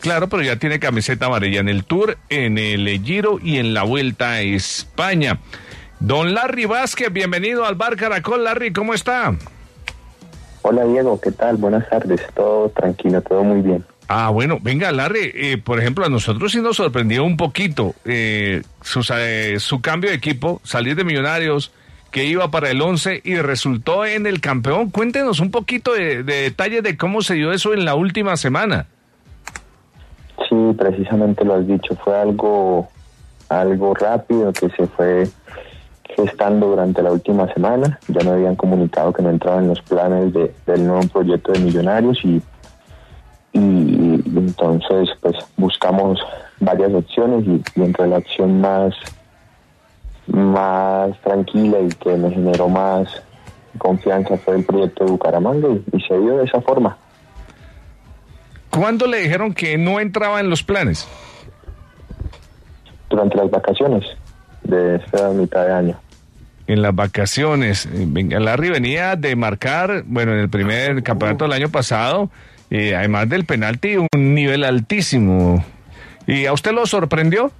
claro, pero ya tiene camiseta amarilla en el Tour, en el Giro y en la Vuelta a España. Don Larry Vázquez, bienvenido al Bar Caracol. Larry, ¿cómo está? Hola Diego, ¿qué tal? Buenas tardes, todo tranquilo, todo muy bien. Ah, bueno, venga Larry, por ejemplo, a nosotros sí nos sorprendió un poquito su cambio de equipo, salir de Millonarios, que iba para el 11 y resultó en el campeón. Cuéntenos un poquito de detalles de cómo se dio eso en la última semana. Sí, precisamente lo has dicho, fue algo rápido que se fue gestando durante la última semana. Ya me habían comunicado que no entraba en los planes del nuevo proyecto de Millonarios y entonces pues buscamos varias opciones y entre la opción más tranquila y que me generó más confianza fue el proyecto de Bucaramanga y se dio de esa forma. ¿Cuándo le dijeron que no entraba en los planes? Durante las vacaciones de esta mitad de año. En las vacaciones. Venga, Larry venía de marcar, bueno, en el primer campeonato del año pasado, además del penalti, un nivel altísimo. ¿Y a usted lo sorprendió?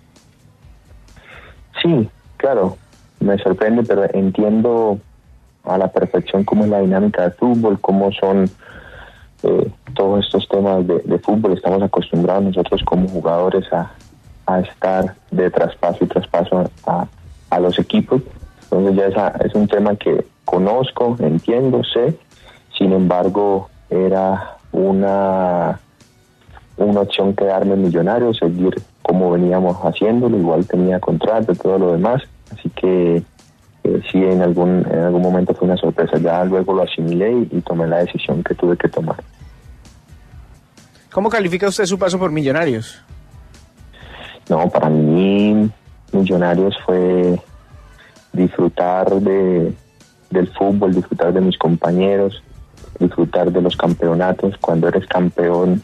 Sí, claro, me sorprende, pero entiendo a la perfección cómo es la dinámica del fútbol, cómo son todos estos temas de fútbol. Estamos acostumbrados nosotros como jugadores a estar de traspaso y traspaso a los equipos. Entonces ya es un tema que conozco, entiendo, sé. Sin embargo, era una opción quedarme en Millonarios, seguir como veníamos haciéndolo. Igual tenía contrato y todo lo demás. Así que sí, en algún momento fue una sorpresa. Ya luego lo asimilé y tomé la decisión que tuve que tomar. ¿Cómo califica usted su paso por Millonarios? No, para mí Millonarios fue disfrutar del fútbol, disfrutar de mis compañeros, disfrutar de los campeonatos. Cuando eres campeón,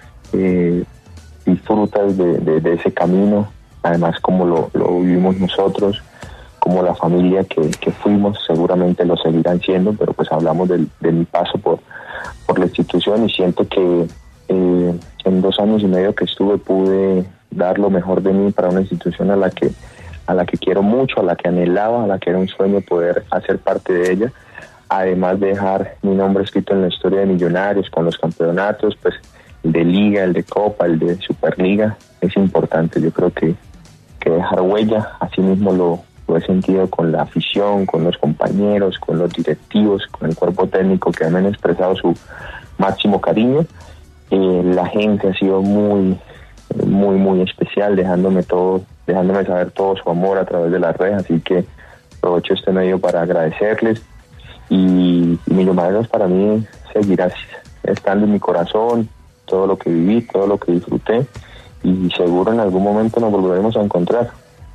disfrutas de ese camino, además como lo vivimos nosotros, como la familia que fuimos, seguramente lo seguirán siendo, pero pues hablamos de mi paso por la institución y siento que en 2 años y medio que estuve pude dar lo mejor de mí para una institución a la que quiero mucho, a la que anhelaba, a la que era un sueño poder hacer parte de ella, además de dejar mi nombre escrito en la historia de Millonarios con los campeonatos, pues el de Liga, el de Copa, el de Superliga, es importante. Yo creo que dejar huella, así mismo lo he sentido con la afición, con los compañeros, con los directivos, con el cuerpo técnico que me han expresado su máximo cariño. La gente ha sido muy especial, dejándome saber todo su amor a través de las redes, así que aprovecho este medio para agradecerles y Millonarios para mí seguirá estando en mi corazón, todo lo que viví, todo lo que disfruté y seguro en algún momento nos volveremos a encontrar.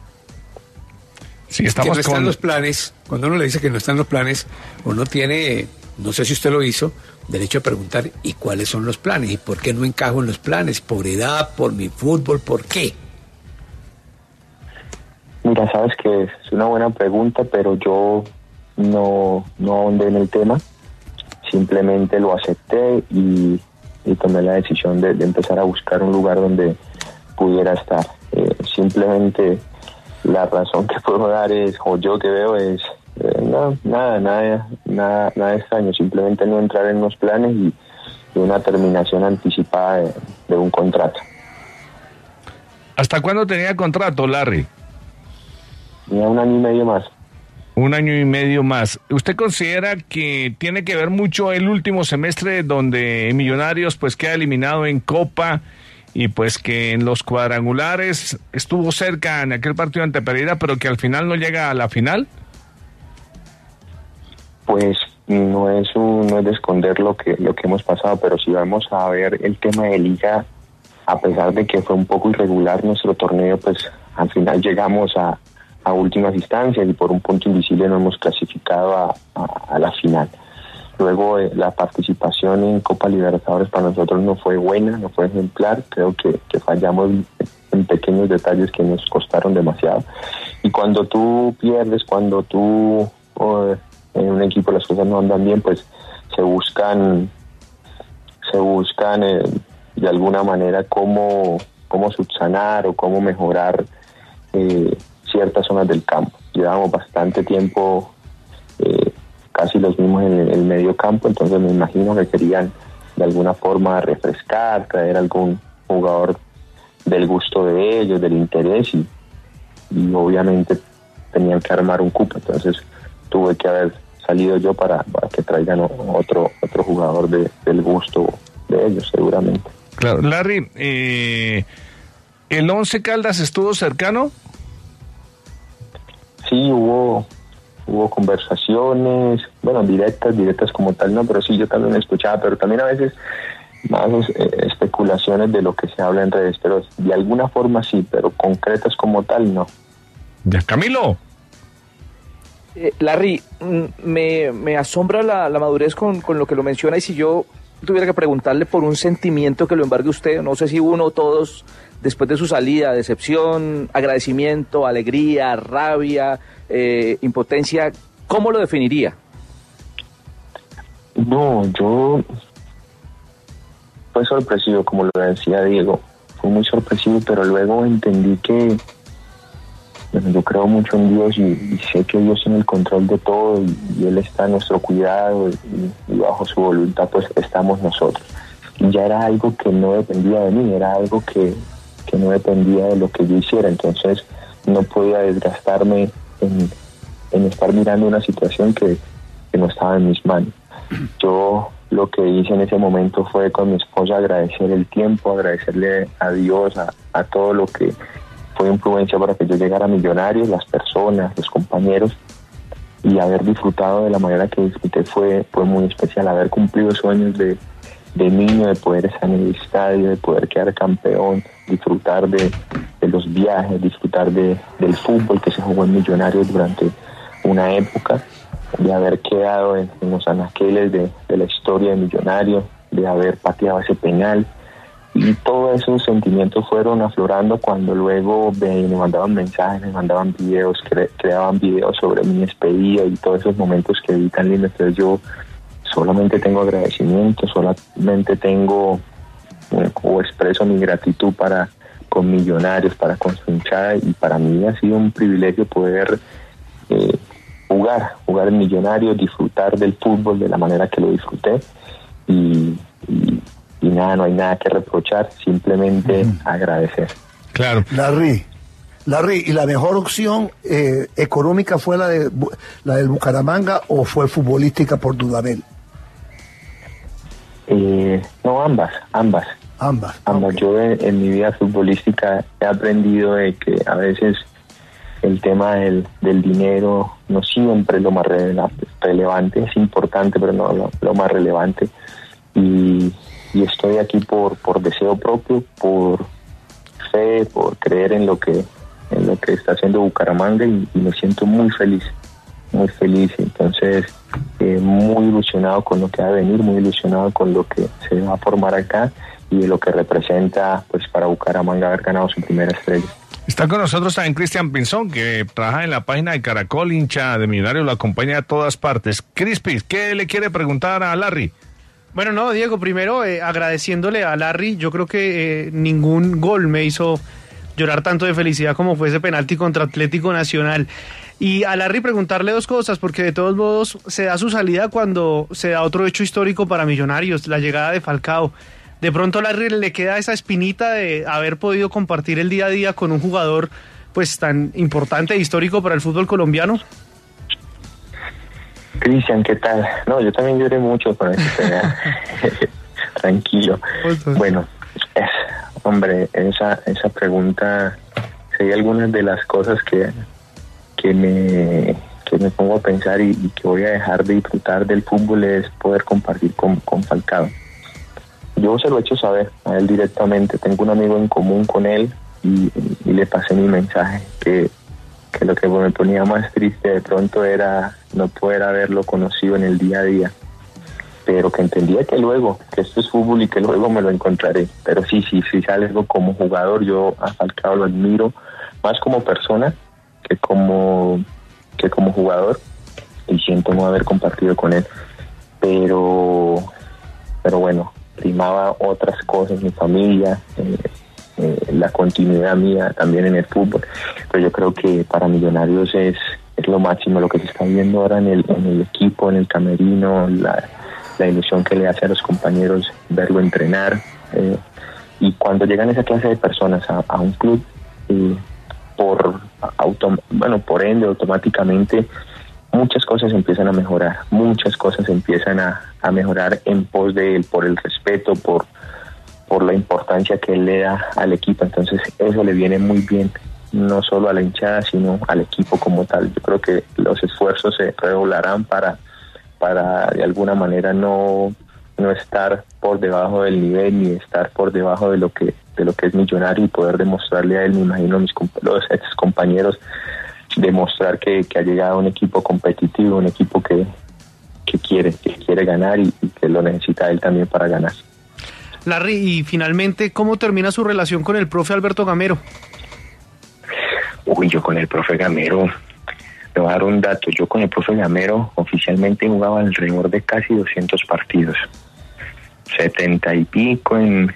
Sí, estamos que no están los planes. Cuando uno le dice que no están los planes, uno tiene, no sé si usted lo hizo, derecho a preguntar ¿y cuáles son los planes? ¿Y por qué no encajo en los planes? ¿Por edad? ¿Por mi fútbol? ¿Por qué? Mira, sabes que es una buena pregunta, pero yo no ahondé en el tema. Simplemente lo acepté y tomé la decisión de empezar a buscar un lugar donde pudiera estar. Simplemente la razón que puedo dar es, o yo que veo es, nada extraño, simplemente no entrar en los planes y una terminación anticipada de un contrato. ¿Hasta cuándo tenía contrato, Larry? Tenía 1 año y medio más. 1 año y medio más. ¿Usted considera que tiene que ver mucho el último semestre donde Millonarios pues queda eliminado en Copa y pues que en los cuadrangulares estuvo cerca en aquel partido ante Pereira, pero que al final no llega a la final? Pues no es de esconder lo que hemos pasado, pero si vamos a ver el tema de Liga, a pesar de que fue un poco irregular nuestro torneo, pues al final llegamos a últimas instancias y por un punto invisible no hemos clasificado a la final. Luego la participación en Copa Libertadores para nosotros no fue buena, no fue ejemplar. Creo que fallamos en pequeños detalles que nos costaron demasiado. Y cuando tú pierdes, cuando tú en un equipo las cosas no andan bien, pues se buscan de alguna manera cómo subsanar o cómo mejorar ciertas zonas del campo. Llevamos bastante tiempo casi los mismos en el medio campo, entonces me imagino que querían de alguna forma refrescar, traer algún jugador del gusto de ellos, del interés, y obviamente tenían que armar un cupo, entonces tuve que haber salido yo para que traigan otro jugador del gusto de ellos, seguramente. Claro, Larry, ¿el Once Caldas estuvo cercano? Sí, hubo conversaciones, bueno, directas como tal no, pero sí, yo también escuchaba, pero también a veces más especulaciones de lo que se habla en redes, pero de alguna forma sí, pero concretas como tal no. Ya, Camilo. Larry, me asombra la madurez con lo que lo menciona, y si yo tuviera que preguntarle por un sentimiento que lo embargue usted, no sé si uno o todos, después de su salida, decepción, agradecimiento, alegría, rabia, impotencia, ¿cómo lo definiría? No, yo fue sorpresivo, como lo decía Diego, fue muy sorpresivo, pero luego entendí que yo creo mucho en Dios y sé que Dios tiene el control de todo y Él está a nuestro cuidado y bajo su voluntad pues estamos nosotros. Y ya era algo que no dependía de mí, era algo que no dependía de lo que yo hiciera, entonces no podía desgastarme en estar mirando una situación que no estaba en mis manos. Yo lo que hice en ese momento fue con mi esposa agradecer el tiempo, agradecerle a Dios, a todo lo que fue influencia para que yo llegara a Millonarios, las personas, los compañeros, y haber disfrutado de la manera que disfruté fue muy especial. Haber cumplido sueños de niño, de poder estar en el estadio, de poder quedar campeón, disfrutar de los viajes, disfrutar del fútbol que se jugó en Millonarios durante una época, de haber quedado en los anaqueles de la historia de Millonarios, de haber pateado ese penal. Y todos esos sentimientos fueron aflorando cuando luego me mandaban mensajes, me mandaban videos, creaban videos sobre mi despedida y todos esos momentos que vi tan lindos. Entonces yo solamente tengo agradecimiento, solamente tengo o expreso mi gratitud con Millonarios, con su hinchada, y para mí ha sido un privilegio poder jugar en Millonarios, disfrutar del fútbol de la manera que lo disfruté y nada, no hay nada que reprochar, simplemente agradecer. Claro. Larry, ¿y la mejor opción económica fue la del Bucaramanga o fue futbolística por Dudamel? No, ambas. Okay. Yo en mi vida futbolística he aprendido de que a veces el tema del dinero no siempre es lo más relevante, es importante, pero no lo más relevante. Y estoy aquí por deseo propio, por fe, por creer en lo que está haciendo Bucaramanga, y me siento muy feliz. Entonces muy ilusionado con lo que va a venir, muy ilusionado con lo que se va a formar acá y de lo que representa pues para Bucaramanga haber ganado su primera estrella. Está con nosotros también Cristian Pinzón, que trabaja en la página de Caracol, hincha de Millonarios, lo acompaña a todas partes. Crispis, ¿qué le quiere preguntar a Larry? Bueno, no, Diego, primero agradeciéndole a Larry, yo creo que ningún gol me hizo llorar tanto de felicidad como fue ese penalti contra Atlético Nacional. Y a Larry preguntarle dos cosas, porque de todos modos se da su salida cuando se da otro hecho histórico para Millonarios, la llegada de Falcao. De pronto a Larry le queda esa espinita de haber podido compartir el día a día con un jugador pues tan importante e histórico para el fútbol colombiano. Cristian, ¿qué tal? No, yo también lloré mucho con eso. Tranquilo. Bueno, hombre, esa pregunta sería algunas de las cosas que me pongo a pensar y que voy a dejar de disfrutar del fútbol, es poder compartir con Falcao. Yo se lo he hecho saber a él directamente. Tengo un amigo en común con él y le pasé mi mensaje, que lo que me ponía más triste de pronto era no poder haberlo conocido en el día a día, pero que entendía que esto es fútbol y que luego me lo encontraré. Pero sí sale algo como jugador. Yo a Falcao lo admiro más como persona que como jugador, y siento no haber compartido con él, pero bueno, primaba otras cosas, mi familia, la continuidad mía también en el fútbol. Pero yo creo que para Millonarios es lo máximo lo que se está viendo ahora en el equipo, en el camerino, la ilusión que le hace a los compañeros verlo entrenar. Y cuando llegan esa clase de personas a un club, por ende, automáticamente muchas cosas empiezan a mejorar, muchas cosas empiezan a mejorar en pos de él, por el respeto, por la importancia que él le da al equipo. Entonces eso le viene muy bien, no solo a la hinchada, sino al equipo como tal. Yo creo que los esfuerzos se redoblarán para de alguna manera no estar por debajo del nivel ni estar por debajo de lo que es Millonario, y poder demostrarle a él, me imagino, a los ex compañeros, demostrar que ha llegado un equipo competitivo, un equipo que quiere ganar y que lo necesita él también para ganar. Larry, y finalmente, ¿cómo termina su relación con el profe Alberto Gamero? Yo con el profe Gamero, le voy a dar un dato. Yo con el profe Gamero oficialmente jugaba alrededor de casi 200 partidos. 60 y pico en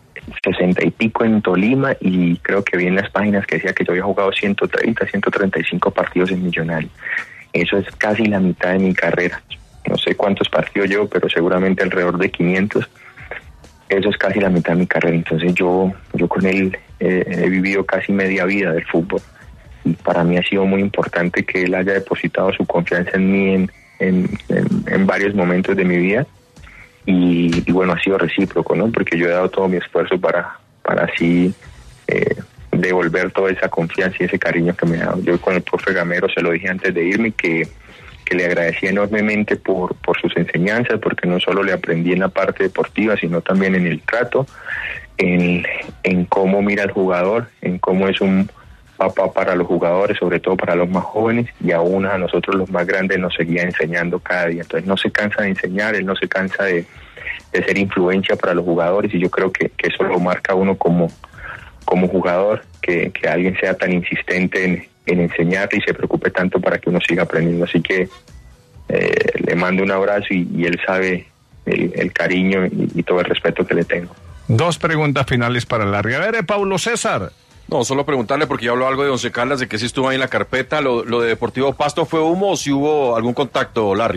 Tolima, y creo que vi en las páginas que decía que yo había jugado 135 partidos en Millonarios. Eso es casi la mitad de mi carrera. No sé cuántos partidos llevo, pero seguramente alrededor de 500. Eso es casi la mitad de mi carrera. Entonces yo con él he vivido casi media vida del fútbol. Y para mí ha sido muy importante que él haya depositado su confianza en mí en varios momentos de mi vida. Y bueno, ha sido recíproco, ¿no? Porque yo he dado todo mi esfuerzo para así devolver toda esa confianza y ese cariño que me ha dado. Yo con el profe Gamero se lo dije antes de irme, que le agradecía enormemente por sus enseñanzas, porque no solo le aprendí en la parte deportiva, sino también en el trato, en cómo mira al jugador, en cómo es un papá para los jugadores, sobre todo para los más jóvenes, y aún a nosotros los más grandes nos seguía enseñando cada día. Entonces no se cansa de enseñar, él no se cansa de ser influencia para los jugadores, y yo creo que eso lo marca uno como jugador, que alguien sea tan insistente en enseñarle y se preocupe tanto para que uno siga aprendiendo. Así que le mando un abrazo y él sabe el cariño y todo el respeto que le tengo. 2 preguntas finales para Larry. A ver, Paulo César. No, solo preguntarle, porque ya habló algo de Once Caldas, de que sí estuvo ahí en la carpeta. ¿Lo de Deportivo Pasto fue humo o si hubo algún contacto, Larry?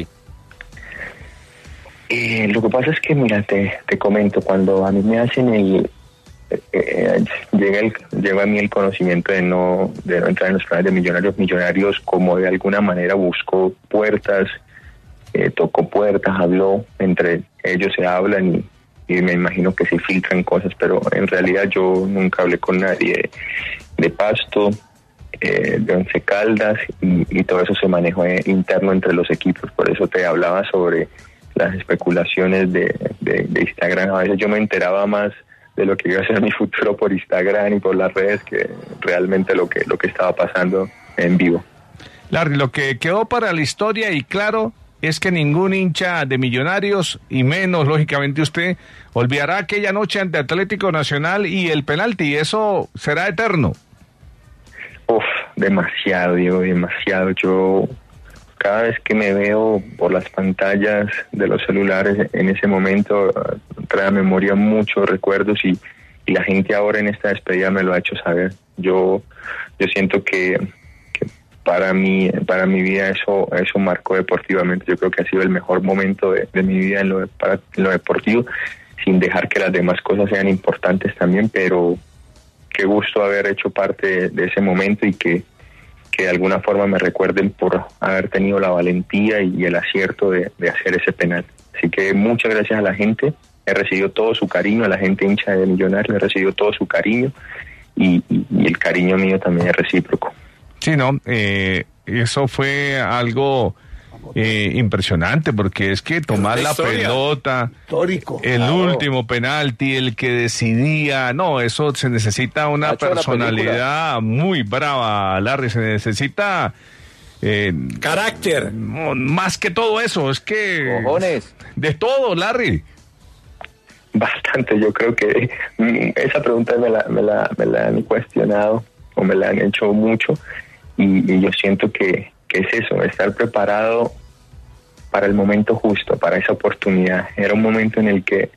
Lo que pasa es que, mira, te comento, cuando a mí me hacen llega a mí el conocimiento de no entrar en los planes de Millonarios, como de alguna manera buscó puertas, tocó puertas, habló, entre ellos se hablan y me imagino que se filtran cosas, pero en realidad yo nunca hablé con nadie de Pasto, de Once Caldas, y todo eso se manejó interno entre los equipos. Por eso te hablaba sobre las especulaciones de Instagram. A veces yo me enteraba más de lo que iba a ser mi futuro por Instagram y por las redes que realmente lo que estaba pasando en vivo. Larry, lo que quedó para la historia y claro es que ningún hincha de Millonarios, y menos lógicamente usted, olvidará aquella noche ante Atlético Nacional y el penalti, y eso será eterno. Demasiado, Diego, demasiado. Yo cada vez que me veo por las pantallas de los celulares en ese momento trae a memoria muchos recuerdos, y la gente ahora en esta despedida me lo ha hecho saber. Yo siento que para mi vida eso marcó deportivamente. Yo creo que ha sido el mejor momento de mi vida en lo deportivo, sin dejar que las demás cosas sean importantes también, pero qué gusto haber hecho parte de ese momento y que de alguna forma me recuerden por haber tenido la valentía y el acierto de hacer ese penal. Así que muchas gracias a la gente, he recibido todo su cariño, a la gente hincha de Millonarios he recibido todo su cariño, y el cariño mío también es recíproco. Sí, no, eso fue algo impresionante, porque es que tomar la pelota, histórico, el último penalti, el que decidía, no, eso se necesita una personalidad muy brava, Larry, se necesita carácter, más que todo eso, es que cojones, de todo, Larry. Bastante, yo creo que esa pregunta me la han cuestionado o me la han hecho mucho, y yo siento que es eso, estar preparado para el momento justo, para esa oportunidad. Era un momento en el que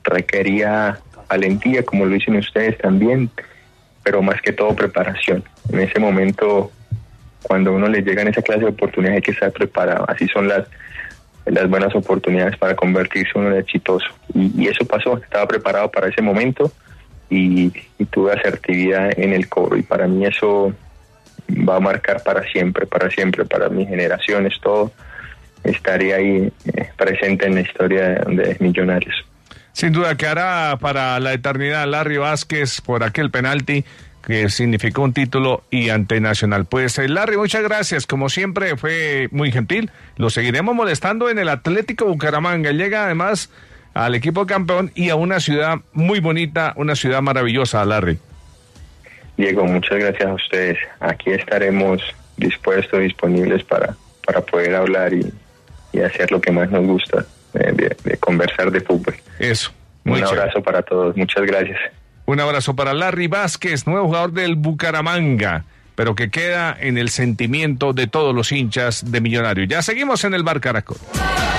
requería valentía, como lo dicen ustedes también, pero más que todo preparación. En ese momento, cuando uno le llegan esa clase de oportunidades, hay que estar preparado. Así son las buenas oportunidades para convertirse uno en exitoso. Y eso pasó, estaba preparado para ese momento y tuve asertividad en el cobro. Y para mí eso va a marcar para siempre, para mis generaciones, todo. Estaré ahí presente en la historia de Millonarios. Sin duda quedará para la eternidad Larry Vázquez por aquel penalti que significó un título y ante Nacional. Pues Larry, muchas gracias, como siempre fue muy gentil, lo seguiremos molestando en el Atlético Bucaramanga, llega además al equipo campeón y a una ciudad muy bonita, una ciudad maravillosa, Larry. Diego, muchas gracias a ustedes, aquí estaremos dispuestos, disponibles para poder hablar y hacer lo que más nos gusta, de conversar de fútbol. Eso. Un abrazo para todos, muchas gracias. Un abrazo para Larry Vázquez, nuevo jugador del Bucaramanga, pero que queda en el sentimiento de todos los hinchas de Millonarios. Ya seguimos en el Bar Caracol.